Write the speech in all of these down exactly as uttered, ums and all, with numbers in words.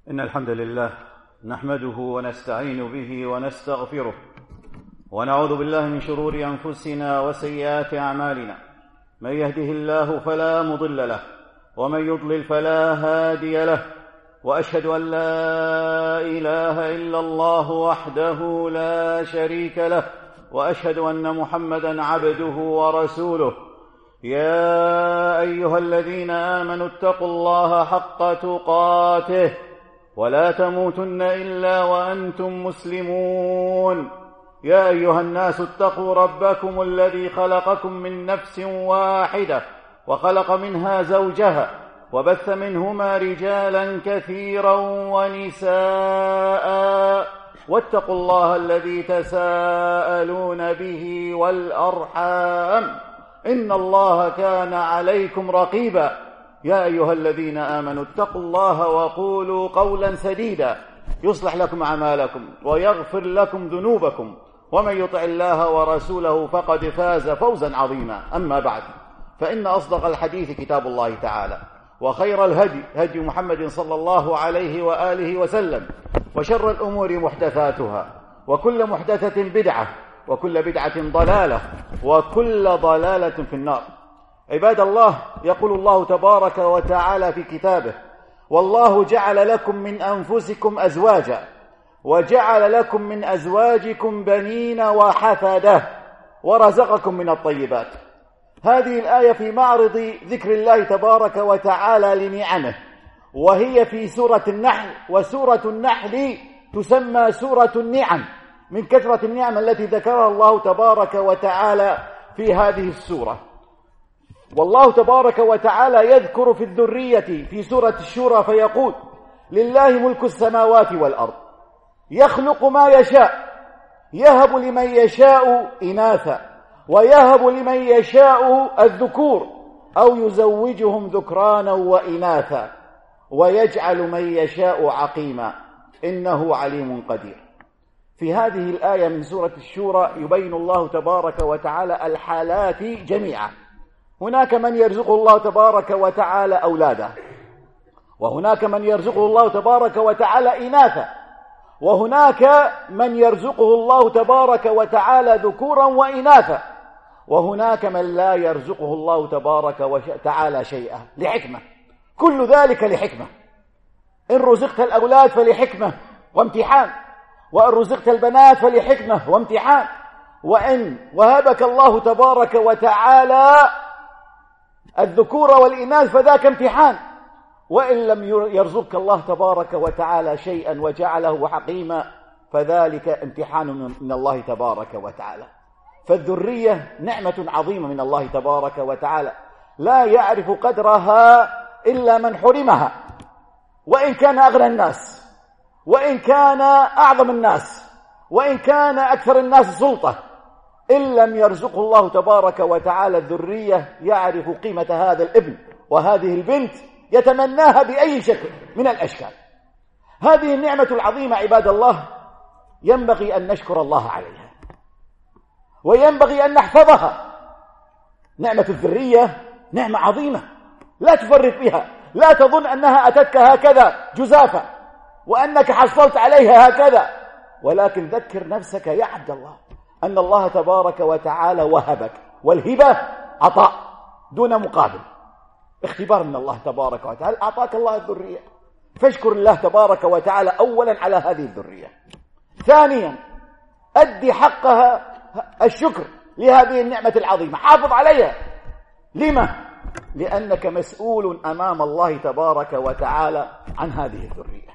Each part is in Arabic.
إن الحمد لله نحمده ونستعين به ونستغفره ونعوذ بالله من شرور أنفسنا وسيئات أعمالنا. من يهده الله فلا مضل له ومن يضلل فلا هادي له، وأشهد أن لا إله إلا الله وحده لا شريك له، وأشهد أن محمدًا عبده ورسوله. يا أيها الذين آمنوا اتقوا الله حق تقاته ولا تموتن إلا وأنتم مسلمون. يا أيها الناس اتقوا ربكم الذي خلقكم من نفس واحدة وخلق منها زوجها وبث منهما رجالا كثيرا ونساء، واتقوا الله الذي تساءلون به والأرحام إن الله كان عليكم رقيبا. يا أيها الذين آمنوا اتقوا الله وقولوا قولا سديدا يصلح لكم أعمالكم ويغفر لكم ذنوبكم، ومن يطع الله ورسوله فقد فاز فوزا عظيما. أما بعد، فإن أصدق الحديث كتاب الله تعالى، وخير الهدي هدي محمد صلى الله عليه وآله وسلم، وشر الأمور محدثاتها، وكل محدثة بدعة، وكل بدعة ضلالة، وكل ضلالة في النار. عباد الله، يقول الله تبارك وتعالى في كتابه: والله جعل لكم من أنفسكم أزواجا وجعل لكم من أزواجكم بنين وحفدة ورزقكم من الطيبات. هذه الآية في معرض ذكر الله تبارك وتعالى لنعمه، وهي في سورة النحل، وسورة النحل تسمى سورة النعم من كثرة النعم التي ذكرها الله تبارك وتعالى في هذه السورة. والله تبارك وتعالى يذكر في الذرية في سورة الشورى فيقول: لله ملك السماوات والأرض يخلق ما يشاء يهب لمن يشاء إناثا ويهب لمن يشاء الذكور أو يزوجهم ذكرانا وإناثا ويجعل من يشاء عقيما إنه عليم قدير. في هذه الآية من سورة الشورى يبين الله تبارك وتعالى الحالات جميعا. هناك من يرزقه الله تبارك وتعالى أولادا، وهناك من يرزقه الله تبارك وتعالى إناثا، وهناك من يرزقه الله تبارك وتعالى ذكورا وإناثا، وهناك من لا يرزقه الله تبارك وتعالى شيئا لحكمة. كل ذلك لحكمة. إن رزقت الأولاد فلحكمة وامتحان، وإن رزقت البنات فلحكمة وامتحان، وإن وهبك الله تبارك وتعالى الذكور والإناث فذاك امتحان، وإن لم يرزقك الله تبارك وتعالى شيئا وجعله حقيما فذلك امتحان من الله تبارك وتعالى. فالذرية نعمة عظيمة من الله تبارك وتعالى لا يعرف قدرها إلا من حرمها، وإن كان أغنى الناس، وإن كان أعظم الناس، وإن كان أكثر الناس سلطة، إن لم يرزقه الله تبارك وتعالى الذرية يعرف قيمة هذا الابن وهذه البنت، يتمناها بأي شكل من الأشكال. هذه النعمة العظيمة عباد الله ينبغي أن نشكر الله عليها، وينبغي أن نحفظها. نعمة الذرية نعمة عظيمة لا تفرط بها، لا تظن أنها أتتك هكذا جزافة وأنك حصلت عليها هكذا، ولكن ذكر نفسك يا عبد الله أن الله تبارك وتعالى وهبك، والهبة عطاء دون مقابل، اختبار من الله تبارك وتعالى. أعطاك الله الذرية فاشكر الله تبارك وتعالى أولا على هذه الذرية. ثانيا، أدي حقها الشكر لهذه النعمة العظيمة، حافظ عليها. لما؟ لأنك مسؤول أمام الله تبارك وتعالى عن هذه الذرية،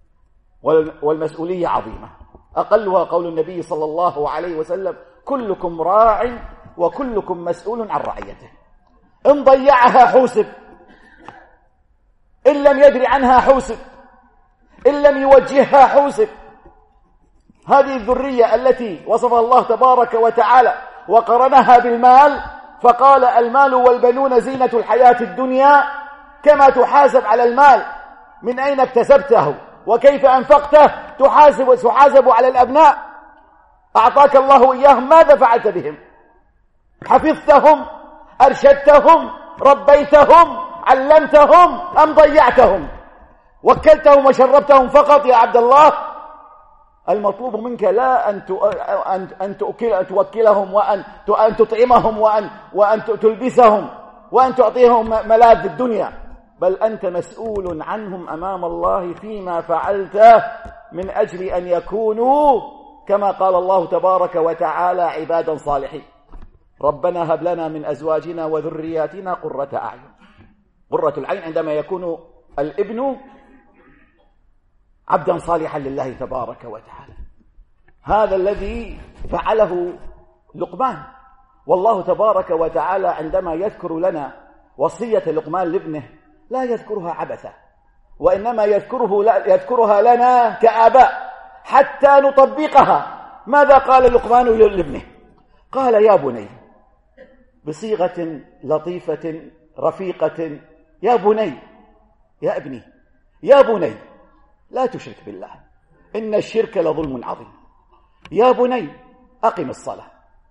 والمسؤولية عظيمة. أقلها قول النبي صلى الله عليه وسلم: كلكم راع وكلكم مسؤول عن رعيته. إن ضيعها حوسب، إن لم يدري عنها حوسب، إن لم يوجهها حوسب. هذه الذرية التي وصفها الله تبارك وتعالى وقرنها بالمال، فقال: المال والبنون زينة الحياة الدنيا، كما تحاسب على المال من أين اكتسبته وكيف أنفقته تحاسب تحاسب على الأبناء. أعطاك الله إياهم، ماذا فعلت بهم؟ حفظتهم؟ أرشدتهم؟ ربيتهم؟ علمتهم أم ضيعتهم؟ وكلتهم وشربتهم فقط يا عبد الله. المطلوب منك لا أن أن تؤكل توكلهم وأن أن تطعمهم وأن وأن تلبسهم وأن تعطيهم ملاذ الدنيا، بل أنت مسؤول عنهم أمام الله فيما فعلته من أجل أن يكونوا كما قال الله تبارك وتعالى عبادا صالحين. ربنا هب لنا من أزواجنا وذرياتنا قرة أعين. قرة العين عندما يكون الابن عبدا صالحا لله تبارك وتعالى. هذا الذي فعله لقمان. والله تبارك وتعالى عندما يذكر لنا وصية لقمان لابنه لا يذكرها عبثا، وإنما يذكره يذكرها لنا كآباء حتى نطبقها. ماذا قال لقمان لابنه؟ قال يا بني بصيغة لطيفة رفيقة، يا بني، يا ابني، يا بني لا تشرك بالله إن الشرك لظلم عظيم. يا بني أقم الصلاة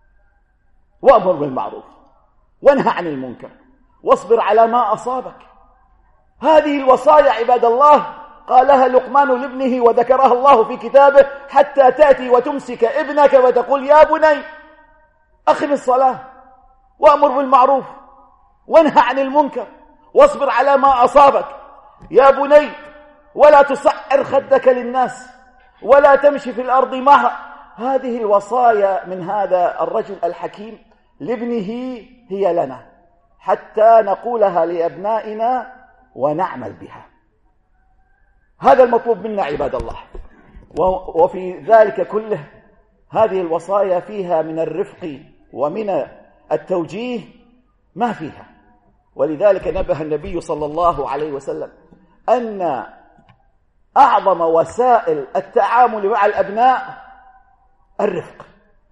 وأمر بالمعروف وانهى عن المنكر واصبر على ما أصابك. هذه الوصايا عباد الله قالها لقمان لابنه وذكرها الله في كتابه، حتى تأتي وتمسك ابنك وتقول يا بني أقم الصلاة وأمر بالمعروف وانهى عن المنكر واصبر على ما أصابك. يا بني ولا تصعر خدك للناس ولا تمشي في الأرض مرحا. هذه الوصايا من هذا الرجل الحكيم لابنه هي لنا حتى نقولها لأبنائنا ونعمل بها. هذا المطلوب منا عباد الله. وفي ذلك كله هذه الوصايا فيها من الرفق ومن التوجيه ما فيها. ولذلك نبه النبي صلى الله عليه وسلم أن أعظم وسائل التعامل مع الأبناء الرفق.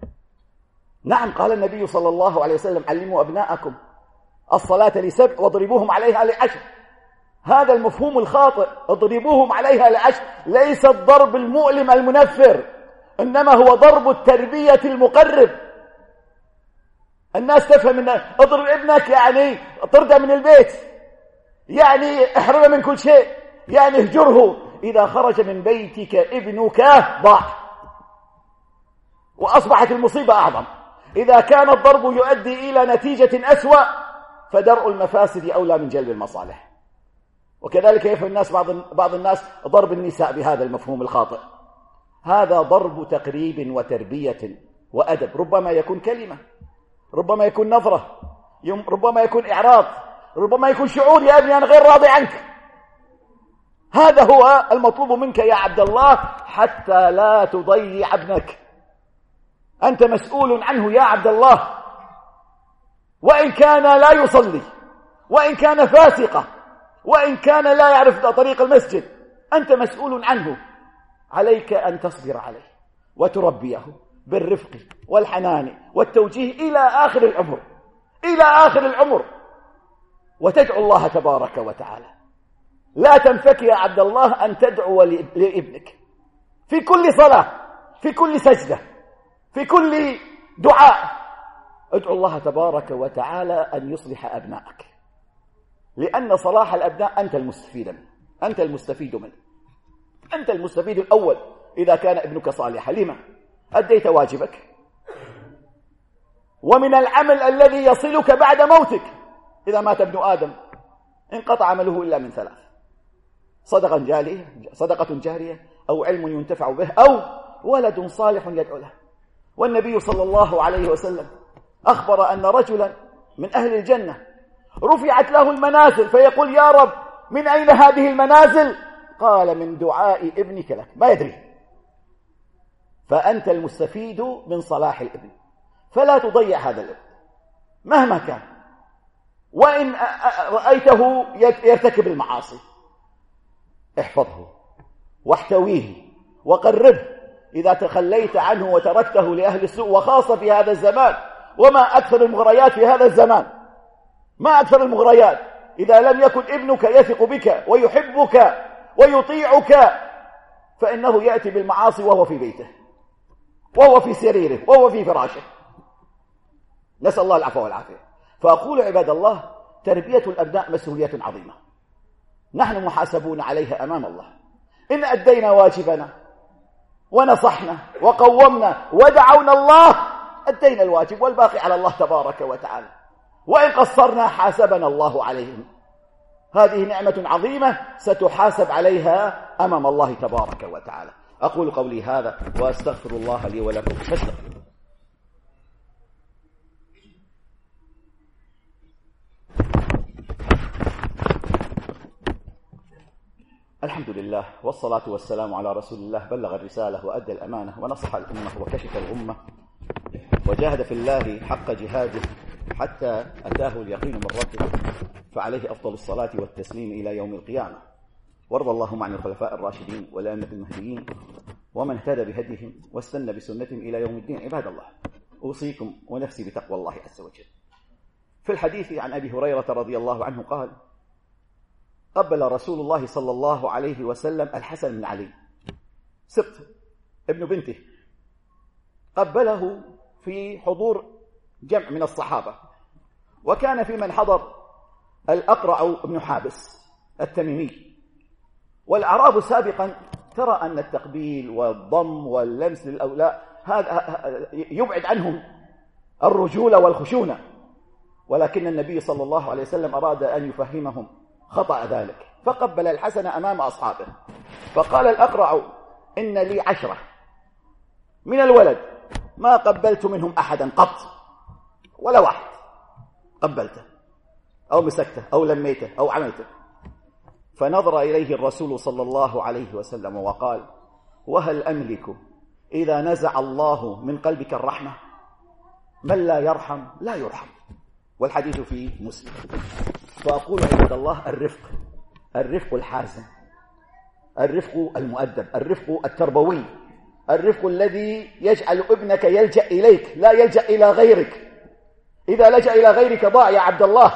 نعم، قال النبي صلى الله عليه وسلم علموا أبناءكم الصلاة لسبع واضربوهم عليها لعشر. هذا المفهوم الخاطئ، اضربوهم عليها لعشر، ليس الضرب المؤلم المنفر، إنما هو ضرب التربية المقرب. الناس تفهم أن اضرب ابنك يعني طرده من البيت، يعني احرمه من كل شيء، يعني اهجره. إذا خرج من بيتك ابنك ضاع، وأصبحت المصيبة أعظم. إذا كان الضرب يؤدي إلى نتيجة أسوأ فدرء المفاسد أولى من جلب المصالح. وكذلك يفهم الناس بعض بعض الناس ضرب النساء بهذا المفهوم الخاطئ. هذا ضرب تقريب وتربية وأدب، ربما يكون كلمة، ربما يكون نظرة، ربما يكون إعراض، ربما يكون شعور يا ابني أنا غير راضي عنك. هذا هو المطلوب منك يا عبد الله حتى لا تضيع ابنك. أنت مسؤول عنه يا عبد الله، وإن كان لا يصلي، وإن كان فاسقة، وإن كان لا يعرف طريق المسجد، أنت مسؤول عنه. عليك أن تصبر عليه وتربيه بالرفق والحنان والتوجيه إلى آخر العمر، إلى آخر العمر، وتدعو الله تبارك وتعالى. لا تنفك يا عبد الله أن تدعو لابنك في كل صلاة، في كل سجدة، في كل دعاء. ادعو الله تبارك وتعالى أن يصلح أبنائك، لأن صلاح الأبناء أنت المستفيد منه، أنت المستفيد منه، أنت المستفيد الأول. إذا كان ابنك صالحا لما أديت واجبك. ومن العمل الذي يصلك بعد موتك، إذا مات ابن آدم انقطع عمله إلا من ثلاث: صدقة جارية صدقة جارية أو علم ينتفع به أو ولد صالح يدعو له. والنبي صلى الله عليه وسلم أخبر أن رجلا من أهل الجنة رفعت له المنازل فيقول يا رب من أين هذه المنازل؟ قال من دعاء ابنك لك، ما يدري. فأنت المستفيد من صلاح الابن، فلا تضيع هذا الابن مهما كان. وإن رأيته يرتكب المعاصي احفظه واحتويه وقربه. إذا تخليت عنه وتركته لأهل السوء، وخاصة في هذا الزمان، وما أكثر المغريات في هذا الزمان، ما أكثر المغريات. إذا لم يكن ابنك يثق بك ويحبك ويطيعك فإنه يأتي بالمعاصي وهو في بيته، وهو في سريره، وهو في فراشه. نسأل الله العفو والعافية. فأقول عباد الله، تربية الأبناء مسؤولية عظيمة، نحن محاسبون عليها أمام الله. إن أدينا واجبنا ونصحنا وقومنا ودعونا الله أدينا الواجب، والباقي على الله تبارك وتعالى. وإن قصرنا حاسبنا الله عليهم. هذه نعمة عظيمة ستحاسب عليها أمام الله تبارك وتعالى. أقول قولي هذا وأستغفر الله لي ولكم فاستغفروه. الحمد لله والصلاة والسلام على رسول الله، بلغ الرسالة وأدى الأمانة ونصح الأمة وكشف الغمة وجاهد في الله حق جهاده حتى أتاه اليقين من ربه، فعليه أفضل الصلاة والتسليم إلى يوم القيامة. وارض اللهم عن الخلفاء الراشدين والأئمة المهديين ومن اهتدى بهديهم واستنى بسنتهم إلى يوم الدين. عباد الله، أوصيكم ونفسي بتقوى الله عز وجل. في الحديث عن أبي هريرة رضي الله عنه قال: قبل رسول الله صلى الله عليه وسلم الحسن بن علي سبط ابن بنته، قبله في حضور جمع من الصحابة، وكان في من حضر الأقرع بن حابس التميمي. والأعراب سابقا ترى أن التقبيل والضم واللمس للأولاء هذا يبعد عنهم الرجولة والخشونة، ولكن النبي صلى الله عليه وسلم أراد أن يفهمهم خطأ ذلك، فقبل الحسن أمام أصحابه. فقال الأقرع: إن لي عشرة من الولد ما قبلت منهم أحدا قط، ولا واحد قبلته أو مسكته أو لميته أو عملته. فنظر إليه الرسول صلى الله عليه وسلم وقال: وهل أملك إذا نزع الله من قلبك الرحمة؟ من لا يرحم لا يرحم. والحديث في مسلم. فأقول عباد الله: الرفق، الرفق الحازم، الرفق المؤدب، الرفق التربوي، الرفق الذي يجعل ابنك يلجأ إليك لا يلجأ إلى غيرك. إذا لجأ إلى غيرك ضاع يا عبد الله.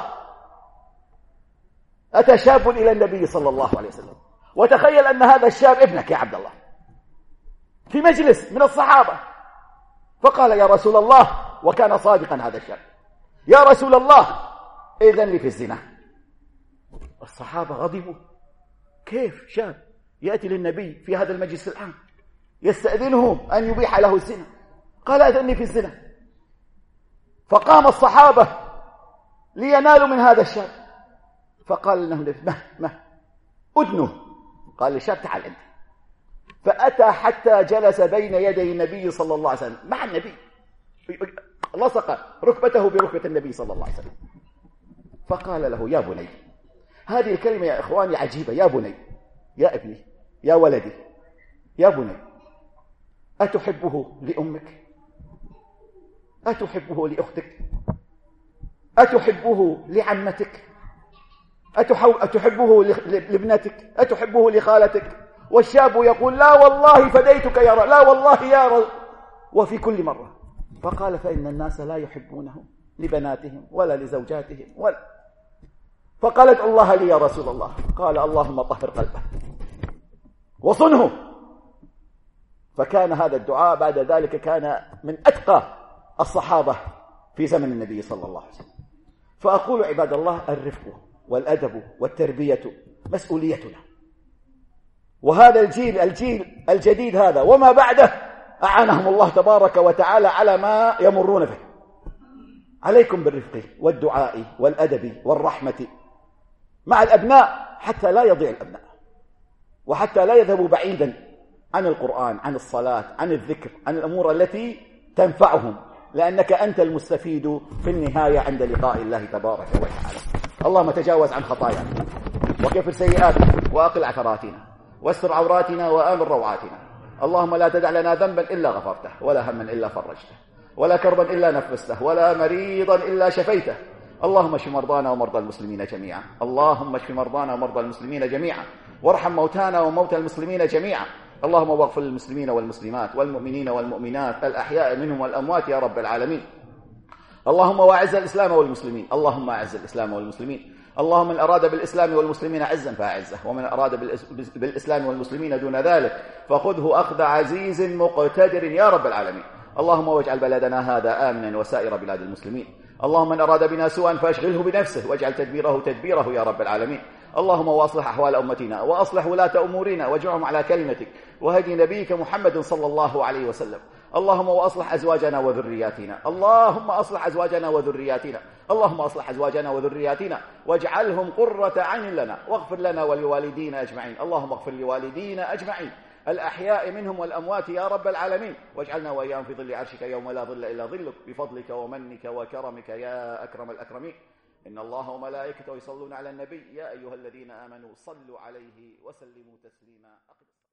أتى شاب إلى النبي صلى الله عليه وسلم، وتخيل أن هذا الشاب ابنك يا عبد الله في مجلس من الصحابة، فقال: يا رسول الله، وكان صادقا هذا الشاب، يا رسول الله إذن لي في الزنا. الصحابة غضبوا: كيف شاب يأتي للنبي في هذا المجلس العام يستأذنه أن يبيح له الزنا؟ قال: أذني في الزنا. فقام الصحابة لينالوا من هذا الشاب، فقال له: ما ما أدنه. قال للشاب: تعال أنت. فأتى حتى جلس بين يدي النبي صلى الله عليه وسلم مع النبي، لصق ركبته بركبة النبي صلى الله عليه وسلم، فقال له: يا بني. هذه الكلمة يا إخواني عجيبة. يا بني، يا ابني، يا ولدي، يا بني، أتحبه لأمك؟ أتحبه لأختك؟ أتحبه لعمتك؟ أتحبه لابنتك؟ أتحبه لخالتك؟ والشاب يقول: لا والله فديتك يا رب، لا والله يا رب، وفي كل مرة. فقال: فإن الناس لا يحبونه لبناتهم ولا لزوجاتهم ولا. فقالت: الله لي يا رسول الله. قال: اللهم طهر قلبه وصنه. فكان هذا الدعاء بعد ذلك كان من أتقى الصحابة في زمن النبي صلى الله عليه وسلم. فأقول عباد الله: الرفق والأدب والتربية مسؤوليتنا، وهذا الجيل الجيل الجديد هذا وما بعده أعانهم الله تبارك وتعالى على ما يمرون به. عليكم بالرفق والدعاء والأدب والرحمة مع الأبناء حتى لا يضيع الأبناء، وحتى لا يذهبوا بعيدا عن القرآن، عن الصلاة، عن الذكر، عن الأمور التي تنفعهم، لأنك أنت المستفيد في النهاية عند لقاء الله تبارك وتعالى. اللهم تجاوز عن خطايانا وكفر سيئاتنا وأقل عثراتنا واستر عوراتنا وآمن روعاتنا. اللهم لا تدع لنا ذنبا إلا غفرته، ولا هما إلا فرجته، ولا كربا إلا نفسته، ولا مريضا إلا شفيته. اللهم اشف مرضانا ومرضى المسلمين جميعا. اللهم اشف مرضانا ومرضى المسلمين جميعا، وارحم موتانا وموتى المسلمين جميعا. اللهم واغفر للمسلمين والمسلمات والمؤمنين والمؤمنات الأحياء منهم والأموات يا رب العالمين. اللهم واعز الإسلام والمسلمين. اللهم اعز الإسلام والمسلمين. اللهم من أراد بالإسلام والمسلمين عزا فأعزه، ومن أراد بالإسلام والمسلمين دون ذلك فخذه أخذ عزيز مقتدر يا رب العالمين. اللهم واجعل بلدنا هذا آمنا وسائر بلاد المسلمين. اللهم من أراد بنا سوءا فاشغله بنفسه واجعل تدبيره تدبيره يا رب العالمين. اللهم واصلح أحوال أمتنا وأصلح ولاة أمورنا واجعلهم على كلمتك وهدي نبيك محمد صلى الله عليه وسلم. اللهم وأصلح أزواجنا وذرياتنا اللهم أصلح أزواجنا وذرياتنا اللهم أصلح أزواجنا وذرياتنا واجعلهم قرة عين لنا، واغفر لنا ولوالدينا أجمعين. اللهم اغفر لوالدينا أجمعين الأحياء منهم والأموات يا رب العالمين، واجعلنا وإياهم في ظل عرشك يوم لا ظل إلا ظلك بفضلك ومنك وكرمك يا أكرم الأكرمين. إن الله وملائكته يصلون على النبي يا أيها الذين آمنوا صلوا عليه وسلموا تسليما.